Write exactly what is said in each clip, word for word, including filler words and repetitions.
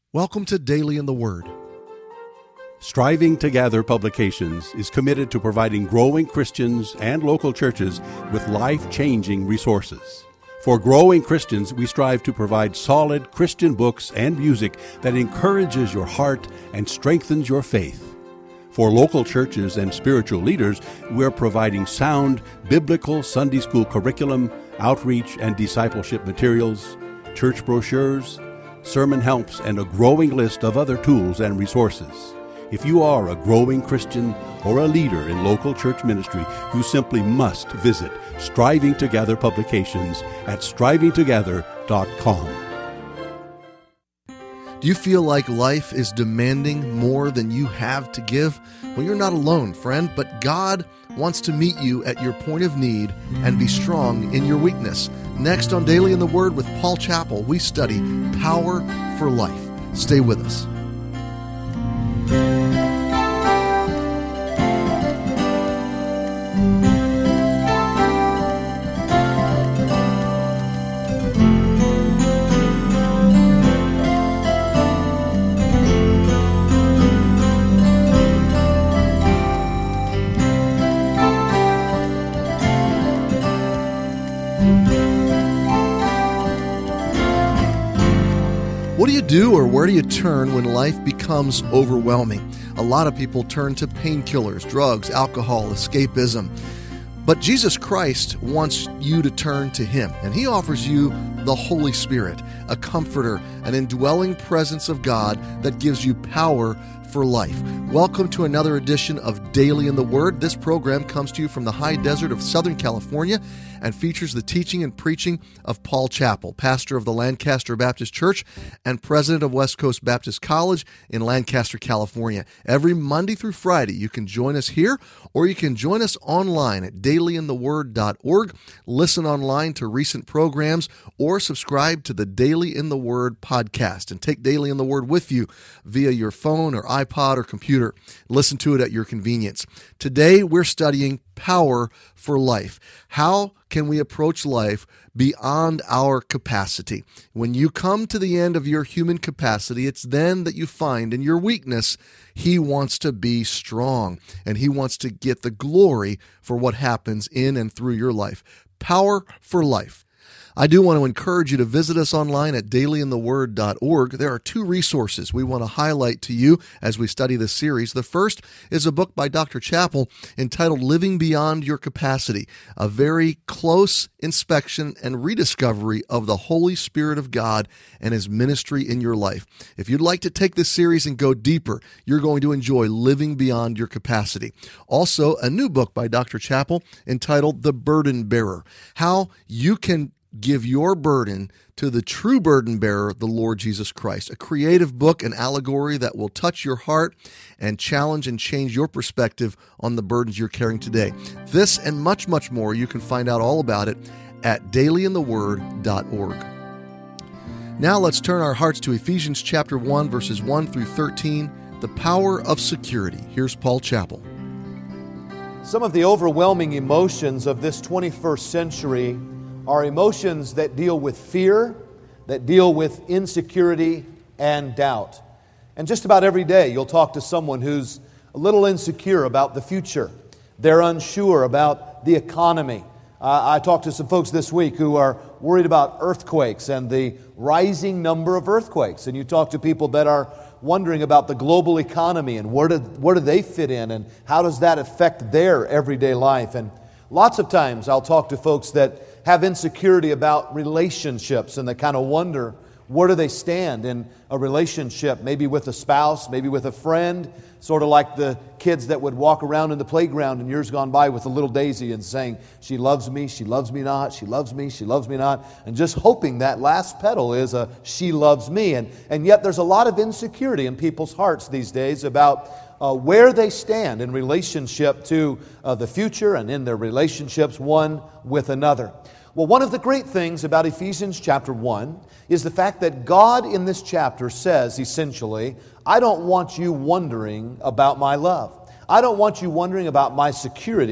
Welcome to Daily in the Word. Striving to Gather Publications is committed to providing growing Christians and local churches with life-changing resources. For growing Christians, we strive to provide solid Christian books and music that encourages your heart and strengthens your faith. For local churches and spiritual leaders, we're providing sound biblical Sunday school curriculum, outreach and discipleship materials, church brochures, sermon helps, and a growing list of other tools and resources. If you are a growing Christian or a leader in local church ministry, you simply must visit Striving to Gather Publications at striving together dot com. Do you feel like life is demanding more than you have to give? Well, you're not alone, friend, but God wants to meet you at your point of need and be strong in your weakness. Next on Daily in the Word with Paul Chappell, we study Power for Life. Stay with us. What do you do or where do you turn when life becomes overwhelming? A lot of people turn to painkillers, drugs, alcohol, escapism. But Jesus Christ wants you to turn to Him, and He offers you the Holy Spirit, a comforter, an indwelling presence of God that gives you power for life. Welcome to another edition of Daily in the Word. This program comes to you from the high desert of Southern California and features the teaching and preaching of Paul Chappell, pastor of the Lancaster Baptist Church and president of West Coast Baptist College in Lancaster, California. Every Monday through Friday, you can join us here, or you can join us online at daily in the word dot org, listen online to recent programs, or subscribe to the Daily in the Word podcast and take Daily in the Word with you via your phone or iPod or computer. Listen to it at your convenience. Today, we're studying Power for Life. How can we approach life beyond our capacity? When you come to the end of your human capacity, it's then that you find in your weakness, He wants to be strong, and He wants to get the glory for what happens in and through your life. Power for Life. I do want to encourage you to visit us online at daily in the word dot org. There are two resources we want to highlight to you as we study this series. The first is a book by Doctor Chappell entitled Living Beyond Your Capacity, a very close inspection and rediscovery of the Holy Spirit of God and His ministry in your life. If you'd like to take this series and go deeper, you're going to enjoy Living Beyond Your Capacity. Also, a new book by Doctor Chappell entitled The Burden Bearer, how you can give your burden to the true burden bearer, the Lord Jesus Christ. A creative book, an allegory that will touch your heart and challenge and change your perspective on the burdens you're carrying today. This and much, much more, you can find out all about it at daily in the word dot org. Now let's turn our hearts to Ephesians chapter one, verses one through thirteen, the power of security. Here's Paul Chappell. Some of the overwhelming emotions of this twenty-first century are emotions that deal with fear, that deal with insecurity and doubt. And just about every day you'll talk to someone who's a little insecure about the future. They're unsure about the economy. Uh, I talked to some folks this week who are worried about earthquakes and the rising number of earthquakes. And you talk to people that are wondering about the global economy and where do, where do they fit in and how does that affect their everyday life. And lots of times I'll talk to folks that have insecurity about relationships and they kind of wonder, where do they stand in a relationship, maybe with a spouse, maybe with a friend, sort of like the kids that would walk around in the playground in years gone by with a little daisy and saying, she loves me, she loves me not, she loves me, she loves me not, and just hoping that last pedal is a she loves me. And, and yet there's a lot of insecurity in people's hearts these days about Uh, where they stand in relationship to uh, the future and in their relationships one with another. Well, one of the great things about Ephesians chapter one is the fact that God in this chapter says essentially, I don't want you wondering about my love. I don't want you wondering about my security.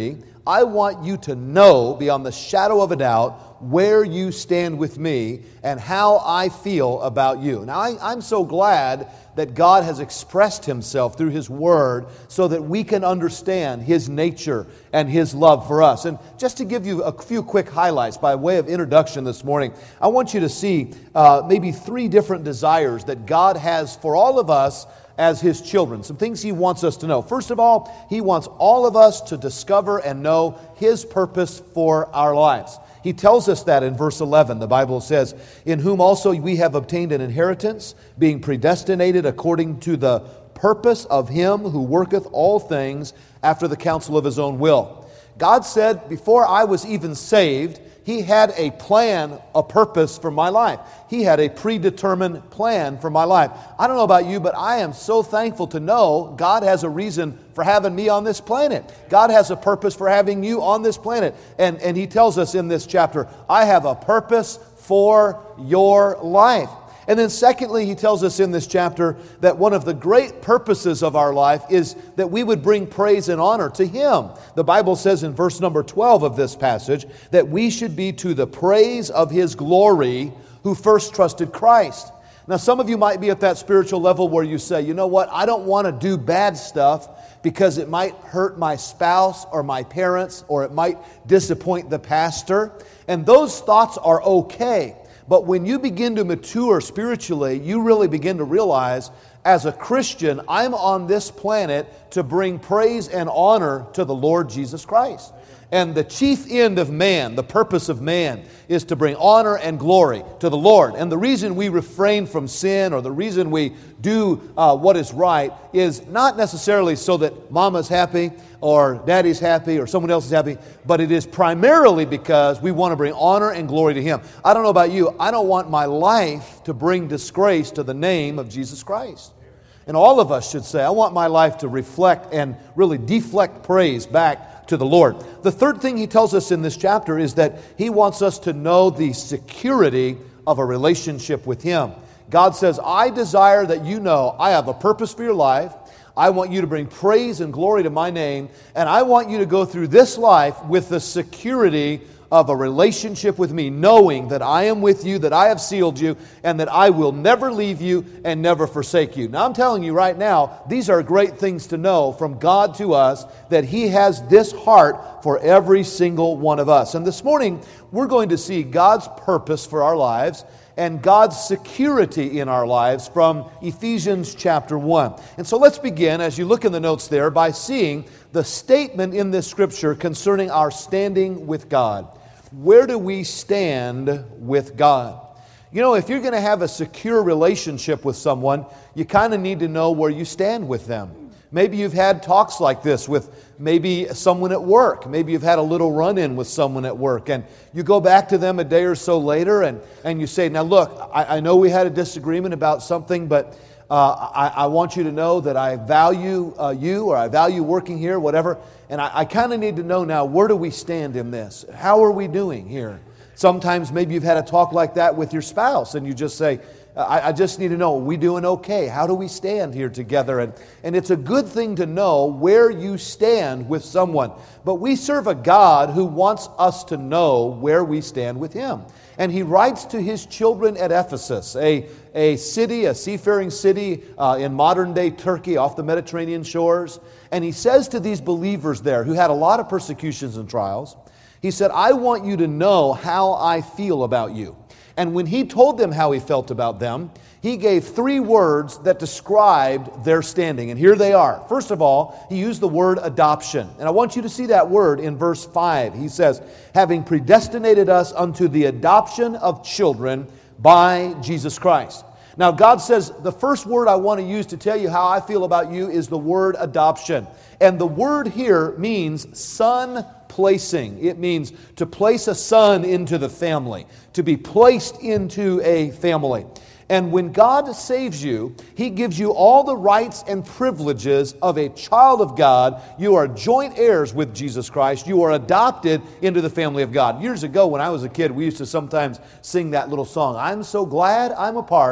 I want you to know beyond the shadow of a doubt where you stand with me and how I feel about you. Now, I, I'm so glad that God has expressed Himself through His Word so that we can understand His nature and His love for us. And just to give you a few quick highlights by way of introduction this morning, I want you to see uh, maybe three different desires that God has for all of us as His children. Some things He wants us to know. First of all, He wants all of us to discover and know His purpose for our lives. He tells us that in verse eleven. The Bible says, "In whom also we have obtained an inheritance, being predestinated according to the purpose of Him who worketh all things after the counsel of His own will." God said, before I was even saved, He had a plan, a purpose for my life. He had a predetermined plan for my life. I don't know about you, but I am so thankful to know God has a reason for having me on this planet. God has a purpose for having you on this planet. And, and He tells us in this chapter, I have a purpose for your life. And then secondly, He tells us in this chapter that one of the great purposes of our life is that we would bring praise and honor to Him. The Bible says in verse number twelve of this passage that we should be to the praise of His glory who first trusted Christ. Now, some of you might be at that spiritual level where you say, you know what, I don't want to do bad stuff because it might hurt my spouse or my parents, or it might disappoint the pastor. And those thoughts are okay. But when you begin to mature spiritually, you really begin to realize, as a Christian, I'm on this planet to bring praise and honor to the Lord Jesus Christ. And the chief end of man, the purpose of man, is to bring honor and glory to the Lord. And the reason we refrain from sin, or the reason we do uh, what is right, is not necessarily so that mama's happy or daddy's happy or someone else is happy, but it is primarily because we want to bring honor and glory to Him. I don't know about you, I don't want my life to bring disgrace to the name of Jesus Christ. And all of us should say, I want my life to reflect and really deflect praise back to the Lord. The third thing He tells us in this chapter is that He wants us to know the security of a relationship with Him. God says, I desire that you know I have a purpose for your life. I want you to bring praise and glory to my name, and I want you to go through this life with the security of a relationship with me, knowing that I am with you, that I have sealed you, and that I will never leave you and never forsake you. Now, I'm telling you right now, these are great things to know from God to us, that He has this heart for every single one of us. And this morning, we're going to see God's purpose for our lives and God's security in our lives from Ephesians chapter one. And so let's begin, as you look in the notes there, by seeing the statement in this scripture concerning our standing with God. Where do we stand with God? You know, if you're going to have a secure relationship with someone, you kind of need to know where you stand with them. Maybe you've had talks like this with maybe someone at work. Maybe you've had a little run-in with someone at work, and you go back to them a day or so later, and, and you say, now look, I, I know we had a disagreement about something, but uh, I, I want you to know that I value uh, you, or I value working here, whatever, and I, I kind of need to know now, where do we stand in this? How are we doing here? Sometimes maybe you've had a talk like that with your spouse, and you just say, I, I just need to know, are we doing okay? How do we stand here together? And, and it's a good thing to know where you stand with someone. But we serve a God who wants us to know where we stand with Him. And He writes to His children at Ephesus, a, a city, a seafaring city uh, in modern-day Turkey off the Mediterranean shores. And He says to these believers there, who had a lot of persecutions and trials, He said, I want you to know how I feel about you. And when He told them how He felt about them, He gave three words that described their standing. And here they are. First of all, He used the word adoption. And I want you to see that word in verse five. He says, having predestinated us unto the adoption of children by Jesus Christ. Now, God says, the first word I want to use to tell you how I feel about you is the word adoption. And the word here means son placing. It means to place a son into the family, to be placed into a family. And when God saves you, He gives you all the rights and privileges of a child of God. You are joint heirs with Jesus Christ. You are adopted into the family of God. Years ago, when I was a kid, we used to sometimes sing that little song, I'm so glad I'm a part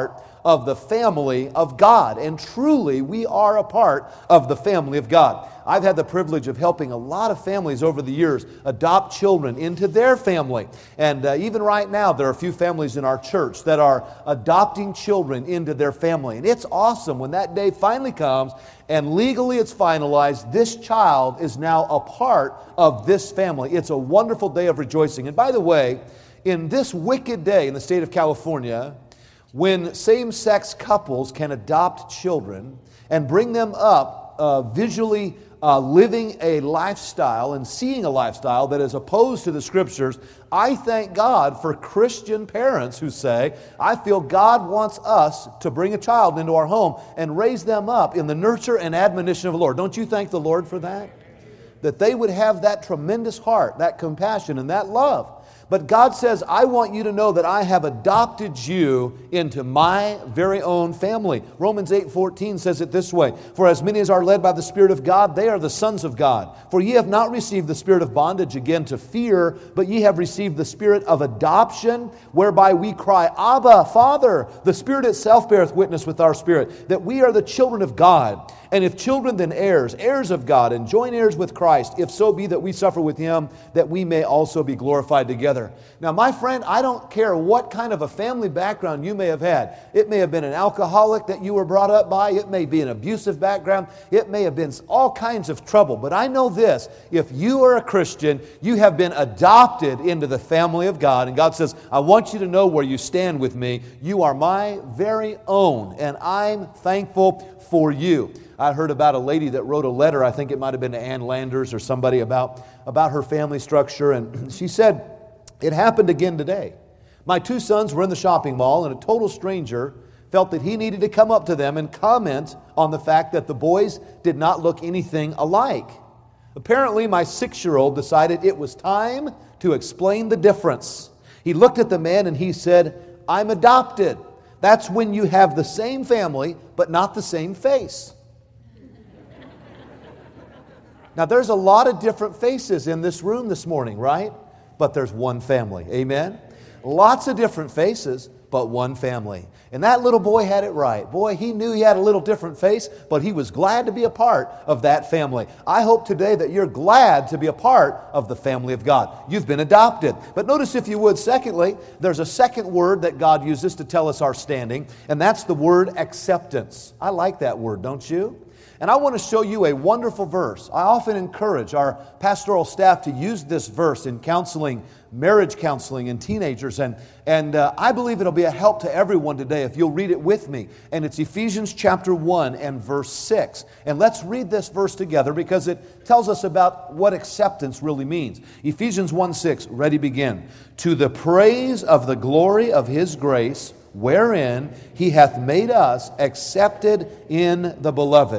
of the family of God. And truly, we are a part of the family of God. I've had the privilege of helping a lot of families over the years adopt children into their family. And uh, even right now, there are a few families in our church that are adopting children into their family. And it's awesome when that day finally comes and legally it's finalized. This child is now a part of this family. It's a wonderful day of rejoicing. And by the way, in this wicked day in the state of California, when same-sex couples can adopt children and bring them up uh, visually uh, living a lifestyle and seeing a lifestyle that is opposed to the Scriptures, I thank God for Christian parents who say, I feel God wants us to bring a child into our home and raise them up in the nurture and admonition of the Lord. Don't you thank the Lord for that? That they would have that tremendous heart, that compassion, and that love. But God says, I want you to know that I have adopted you into my very own family. Romans eight fourteen says it this way, For as many as are led by the Spirit of God, they are the sons of God. For ye have not received the spirit of bondage again to fear, but ye have received the spirit of adoption, whereby we cry, Abba, Father. The Spirit itself beareth witness with our spirit, that we are the children of God. And if children, then heirs, heirs of God, and joint heirs with Christ, if so be that we suffer with Him, that we may also be glorified together. Now, my friend, I don't care what kind of a family background you may have had. It may have been an alcoholic that you were brought up by. It may be an abusive background. It may have been all kinds of trouble. But I know this, if you are a Christian, you have been adopted into the family of God. And God says, I want you to know where you stand with me. You are my very own, and I'm thankful for you. I heard about a lady that wrote a letter, I think it might have been to Ann Landers or somebody about, about her family structure, and she said, it happened again today. My two sons were in the shopping mall, and a total stranger felt that he needed to come up to them and comment on the fact that the boys did not look anything alike. Apparently, my six-year-old decided it was time to explain the difference. He looked at the man and he said, I'm adopted. That's when you have the same family, but not the same face. Now, there's a lot of different faces in this room this morning, right? But there's one family. Amen? Lots of different faces, but one family. And that little boy had it right. Boy, he knew he had a little different face, but he was glad to be a part of that family. I hope today that you're glad to be a part of the family of God. You've been adopted. But notice, if you would, secondly, there's a second word that God uses to tell us our standing, and that's the word acceptance. I like that word, don't you? And I want to show you a wonderful verse. I often encourage our pastoral staff to use this verse in counseling, marriage counseling, and teenagers. And, and uh, I believe it'll be a help to everyone today if you'll read it with me. And it's Ephesians chapter one and verse six. And let's read this verse together because it tells us about what acceptance really means. Ephesians one six, ready, begin. To the praise of the glory of His grace, wherein He hath made us accepted in the beloved.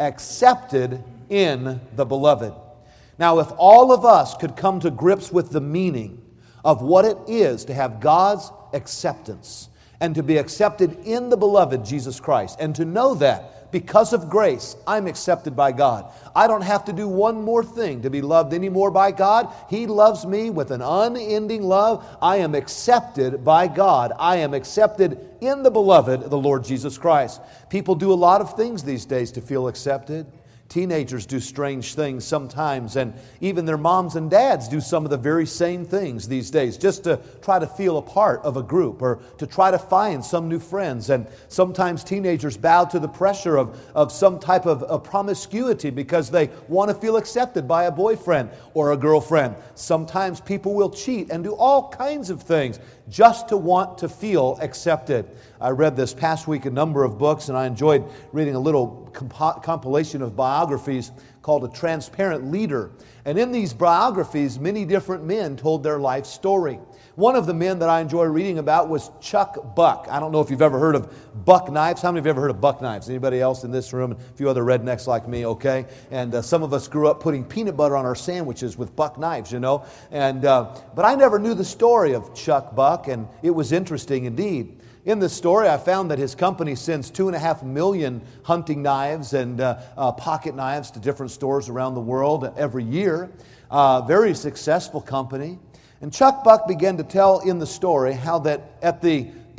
Accepted in the beloved. Now, if all of us could come to grips with the meaning of what it is to have God's acceptance and to be accepted in the beloved Jesus Christ, and to know that because of grace, I'm accepted by God. I don't have to do one more thing to be loved anymore by God. He loves me with an unending love. I am accepted by God. I am accepted in the beloved, the Lord Jesus Christ. People do a lot of things these days to feel accepted. Teenagers do strange things sometimes, and even their moms and dads do some of the very same things these days, just to try to feel a part of a group or to try to find some new friends. And sometimes teenagers bow to the pressure of, of some type of, of promiscuity because they want to feel accepted by a boyfriend or a girlfriend. Sometimes people will cheat and do all kinds of things just to want to feel accepted. I read this past week a number of books, and I enjoyed reading a little comp- compilation of biographies called A Transparent Leader. And in these biographies, many different men told their life story. One of the men that I enjoy reading about was Chuck Buck. I don't know if you've ever heard of Buck Knives. How many of you have ever heard of Buck Knives? Anybody else in this room? A few other rednecks like me, okay? And uh, some of us grew up putting peanut butter on our sandwiches with Buck Knives, you know. And uh, but I never knew the story of Chuck Buck, and it was interesting indeed. In this story, I found that his company sends two and a half million hunting knives and uh, uh, pocket knives to different stores around the world every year. Uh, very successful company. And Chuck Buck began to tell in the story how that at the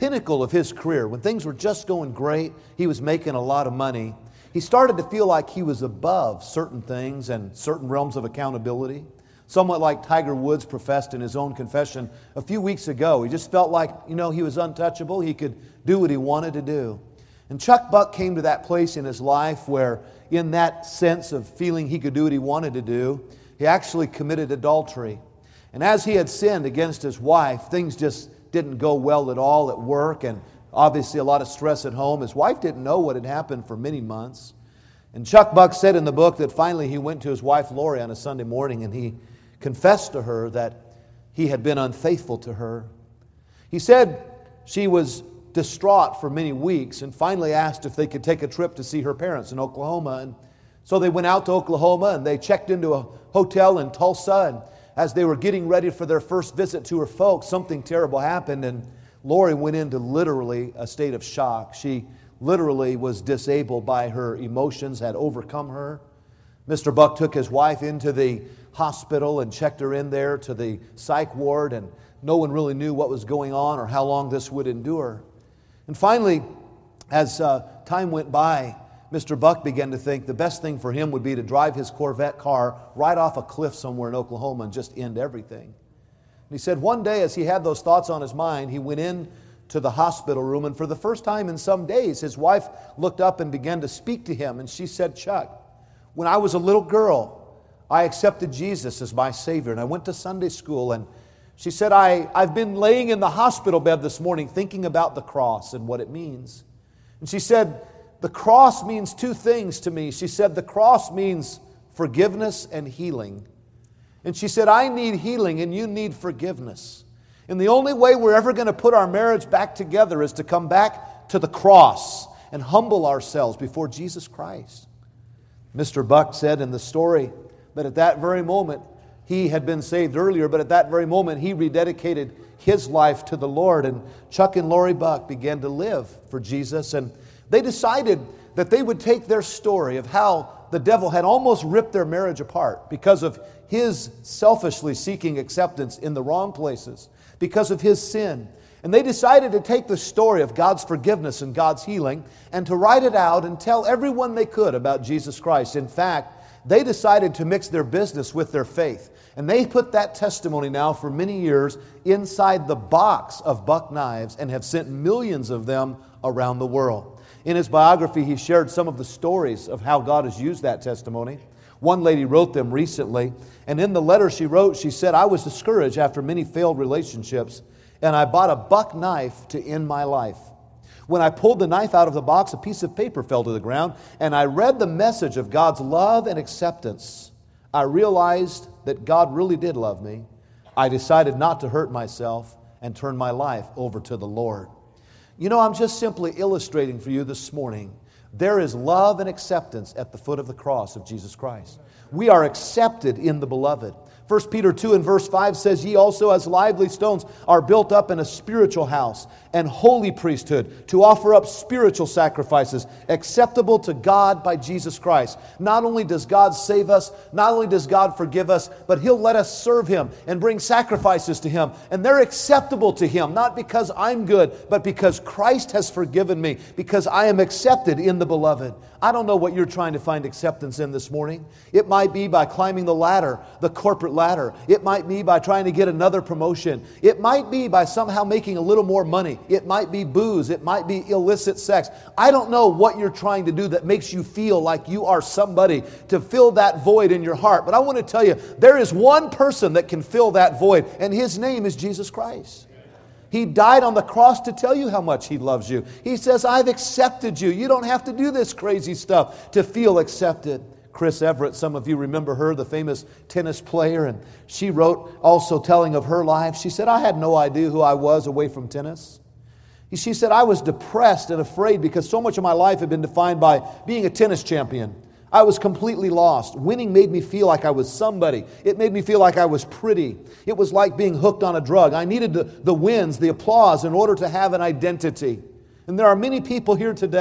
pinnacle of his career, when things were just going great, he was making a lot of money, he started to feel like he was above certain things and certain realms of accountability. Somewhat like Tiger Woods professed in his own confession a few weeks ago. He just felt like, you know, he was untouchable. He could do what he wanted to do. And Chuck Buck came to that place in his life where, in that sense of feeling he could do what he wanted to do, he actually committed adultery. And as he had sinned against his wife, things just didn't go well at all at work, and obviously a lot of stress at home. His wife didn't know what had happened for many months. And Chuck Buck said in the book that finally he went to his wife Lori on a Sunday morning and he confessed to her that he had been unfaithful to her. He said she was distraught for many weeks and finally asked if they could take a trip to see her parents in Oklahoma. And so they went out to Oklahoma and they checked into a hotel in Tulsa. And as they were getting ready for their first visit to her folks, something terrible happened, and Lori went into literally a state of shock. She literally was disabled by her emotions, had overcome her. Mister Buck took his wife into the hospital and checked her in there to the psych ward, and no one really knew what was going on or how long this would endure. And finally, as uh, time went by, Mister Buck began to think the best thing for him would be to drive his Corvette car right off a cliff somewhere in Oklahoma and just end everything. And he said one day as he had those thoughts on his mind, he went in to the hospital room, and for the first time in some days, his wife looked up and began to speak to him, and she said, "Chuck, when I was a little girl, I accepted Jesus as my Savior, and I went to Sunday school." And she said, I, I've been laying in the hospital bed this morning thinking about the cross and what it means. And she said, the cross means two things to me. She said, the cross means forgiveness and healing. And she said, I need healing and you need forgiveness. And the only way we're ever going to put our marriage back together is to come back to the cross and humble ourselves before Jesus Christ. Mister Buck said in the story that at that very moment, he had been saved earlier, but at that very moment, he rededicated his life to the Lord. And Chuck and Lori Buck began to live for Jesus. And they decided that they would take their story of how the devil had almost ripped their marriage apart because of his selfishly seeking acceptance in the wrong places, because of his sin. And they decided to take the story of God's forgiveness and God's healing and to write it out and tell everyone they could about Jesus Christ. In fact, they decided to mix their business with their faith. And they put that testimony now for many years inside the box of Buck knives and have sent millions of them around the world. In his biography, he shared some of the stories of how God has used that testimony. One lady wrote them recently, and in the letter she wrote, she said, I was discouraged after many failed relationships, and I bought a buck knife to end my life. When I pulled the knife out of the box, a piece of paper fell to the ground, and I read the message of God's love and acceptance. I realized that God really did love me. I decided not to hurt myself and turn my life over to the Lord. You know, I'm just simply illustrating for you this morning. There is love and acceptance at the foot of the cross of Jesus Christ. We are accepted in the Beloved. First Peter two and verse five says, Ye also as lively stones are built up in a spiritual house and holy priesthood to offer up spiritual sacrifices acceptable to God by Jesus Christ. Not only does God save us, not only does God forgive us, but He'll let us serve Him and bring sacrifices to Him. And they're acceptable to Him, not because I'm good, but because Christ has forgiven me, because I am accepted in the Beloved. I don't know what you're trying to find acceptance in this morning. It might be by climbing the ladder, the corporate ladder. It might be by trying to get another promotion. It might be by somehow making a little more money. It might be booze. It might be illicit sex. I don't know what you're trying to do that makes you feel like you are somebody to fill that void in your heart. But I want to tell you, there is one person that can fill that void, and His name is Jesus Christ. He died on the cross to tell you how much He loves you. He says, I've accepted you. You don't have to do this crazy stuff to feel accepted. Chris Everett, some of you remember her, the famous tennis player, and she wrote also telling of her life. She said, I had no idea who I was away from tennis. She said, I was depressed and afraid because so much of my life had been defined by being a tennis champion. I was completely lost. Winning made me feel like I was somebody. It made me feel like I was pretty. It was like being hooked on a drug. I needed the, the wins, the applause in order to have an identity. And there are many people here today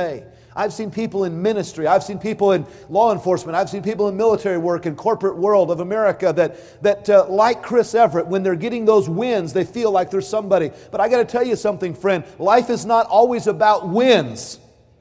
I've seen people in ministry. I've seen people in law enforcement. I've seen people in military work and corporate world of America that, that uh, like Chris Everett, when they're getting those wins, they feel like they're somebody. But I got to tell you something, friend. Life is not always about wins.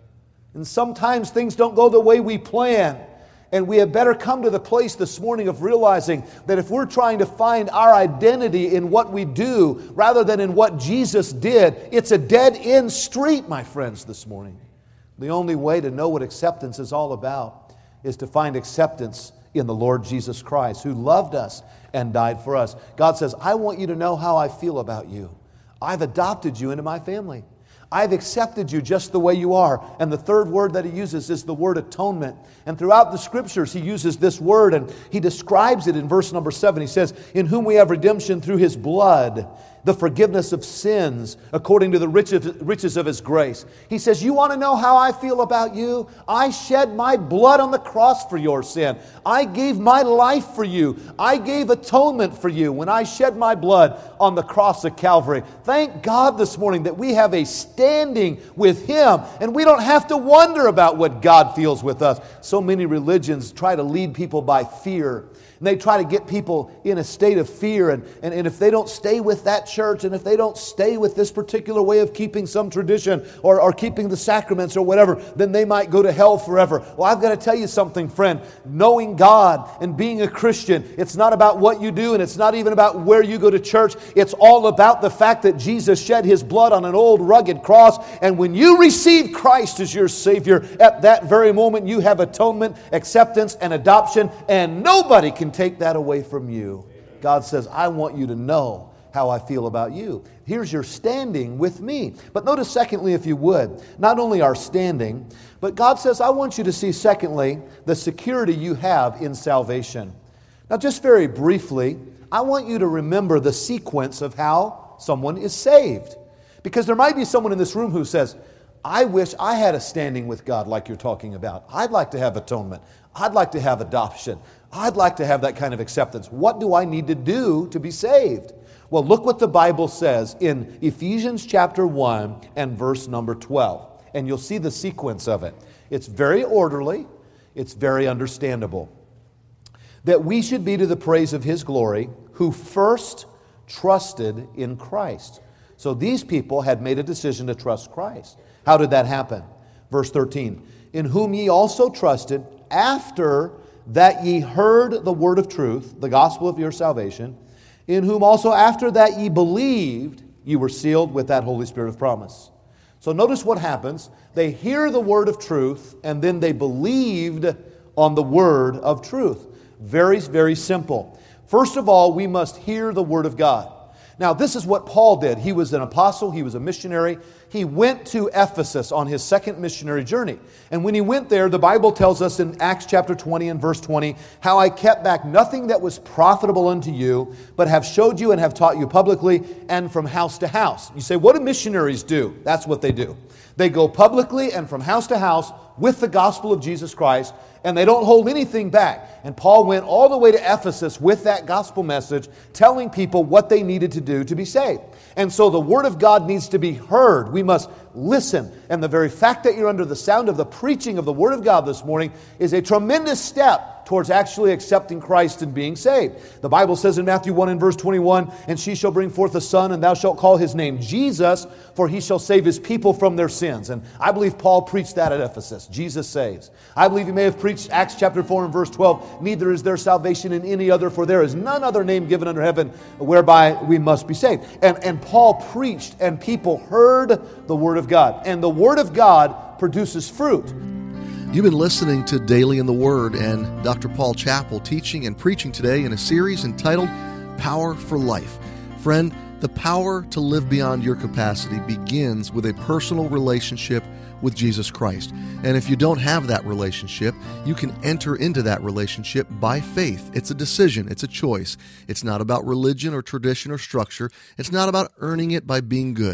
And sometimes things don't go the way we plan. And we had better come to the place this morning of realizing that if we're trying to find our identity in what we do rather than in what Jesus did, it's a dead-end street, my friends, this morning. The only way to know what acceptance is all about is to find acceptance in the Lord Jesus Christ, who loved us and died for us. God says, I want you to know how I feel about you. I've adopted you into my family. I've accepted you just the way you are. And the third word that he uses is the word atonement. And throughout the scriptures, he uses this word, and he describes it in verse number seven. He says, in whom we have redemption through his blood, the forgiveness of sins, according to the riches of his grace. He says, you want to know how I feel about you? I shed my blood on the cross for your sin. I gave my life for you. I gave atonement for you when I shed my blood on the cross of Calvary. Thank God this morning that we have a standing with him, and we don't have to wonder about what God feels with us. So many religions try to lead people by fear. And they try to get people in a state of fear. And, and, and if they don't stay with that church, and if they don't stay with this particular way of keeping some tradition or, or keeping the sacraments or whatever, then they might go to hell forever. Well, I've got to tell you something, friend. Knowing God and being a Christian, it's not about what you do, and it's not even about where you go to church. It's all about the fact that Jesus shed his blood on an old rugged cross. And when you receive Christ as your Savior, at that very moment you have atonement, acceptance, and adoption, and nobody can take that away from you. God says, I want you to know how I feel about you. Here's your standing with me. But notice secondly, if you would, not only our standing, but God says, I want you to see secondly, the security you have in salvation. Now just very briefly, I want you to remember the sequence of how someone is saved. Because there might be someone in this room who says, I wish I had a standing with God like you're talking about. I'd like to have atonement. I'd like to have adoption. I'd like to have that kind of acceptance. What do I need to do to be saved? Well, look what the Bible says in Ephesians chapter one and verse number twelve. And you'll see the sequence of it. It's very orderly. It's very understandable. That we should be to the praise of his glory, who first trusted in Christ. So these people had made a decision to trust Christ. How did that happen? Verse thirteen. In whom ye also trusted after that ye heard the word of truth, the gospel of your salvation, in whom also after that ye believed, ye were sealed with that Holy Spirit of promise. So notice what happens. They hear the word of truth, and then they believed on the word of truth. Very, very simple. First of all, we must hear the word of God. Now, this is what Paul did. He was an apostle. He was a missionary. He went to Ephesus on his second missionary journey. And when he went there, the Bible tells us in Acts chapter twenty and verse twenty, how I kept back nothing that was profitable unto you, but have showed you and have taught you publicly and from house to house. You say, what do missionaries do? That's what they do. They go publicly and from house to house with the gospel of Jesus Christ, and they don't hold anything back. And Paul went all the way to Ephesus with that gospel message, telling people what they needed to do to be saved. And so the Word of God needs to be heard. We must listen. And the very fact that you're under the sound of the preaching of the Word of God this morning is a tremendous step towards actually accepting Christ and being saved. The Bible says in Matthew one and verse twenty-one, and she shall bring forth a son, and thou shalt call his name Jesus, for he shall save his people from their sins. And I believe Paul preached that at Ephesus. Jesus saves. I believe he may have preached Acts chapter four and verse twelve, neither is there salvation in any other, for there is none other name given under heaven whereby we must be saved. And, and Paul preached, and people heard the Word of God. And the Word of God produces fruit. You've been listening to Daily in the Word and Doctor Paul Chappell teaching and preaching today in a series entitled Power for Life. Friend, the power to live beyond your capacity begins with a personal relationship with Jesus Christ. And if you don't have that relationship, you can enter into that relationship by faith. It's a decision. It's a choice. It's not about religion or tradition or structure. It's not about earning it by being good.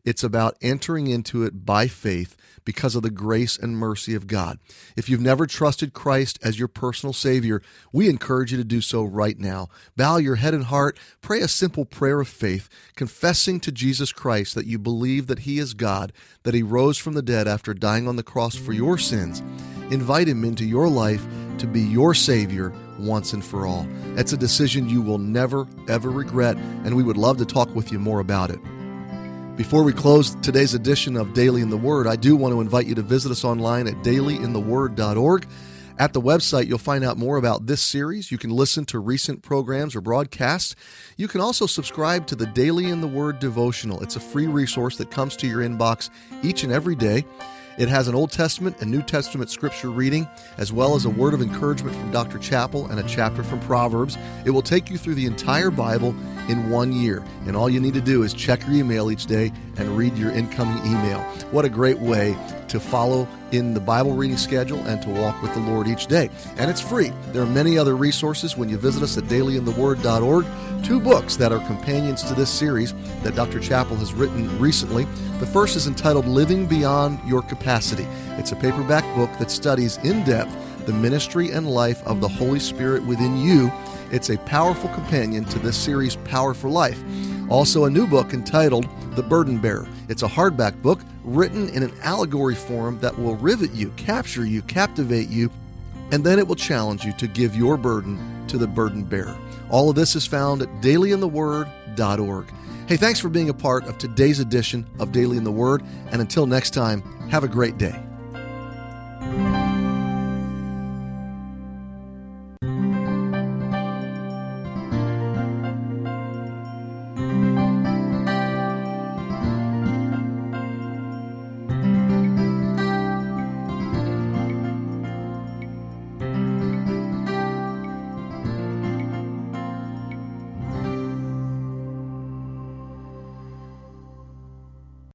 It's about entering into it by faith because of the grace and mercy of God. If you've never trusted Christ as your personal Savior, we encourage you to do so right now. Bow your head and heart, pray a simple prayer of faith, confessing to Jesus Christ that you believe that He is God, that He rose from the dead after dying on the cross for your sins. Invite Him into your life to be your Savior once and for all. It's a decision you will never, ever regret, and we would love to talk with you more about it. Before we close today's edition of Daily in the Word, I do want to invite you to visit us online at daily in the word dot org. At the website, you'll find out more about this series. You can listen to recent programs or broadcasts. You can also subscribe to the Daily in the Word devotional. It's a free resource that comes to your inbox each and every day. It has an Old Testament and New Testament scripture reading, as well as a word of encouragement from Doctor Chappell and a chapter from Proverbs. It will take you through the entire Bible in one year. And all you need to do is check your email each day and read your incoming email. What a great way to follow in the Bible reading schedule and to walk with the Lord each day. And it's free. There are many other resources when you visit us at daily in the word dot org. Two books that are companions to this series that Doctor Chappell has written recently. The first is entitled Living Beyond Your Capacity. It's a paperback book that studies in depth the ministry and life of the Holy Spirit within you. It's a powerful companion to this series, Power for Life. Also, a new book entitled The Burden Bearer. It's a hardback book written in an allegory form that will rivet you, capture you, captivate you, and then it will challenge you to give your burden to the burden bearer. All of this is found at daily in the word dot org. Hey, thanks for being a part of today's edition of Daily in the Word, and until next time, have a great day.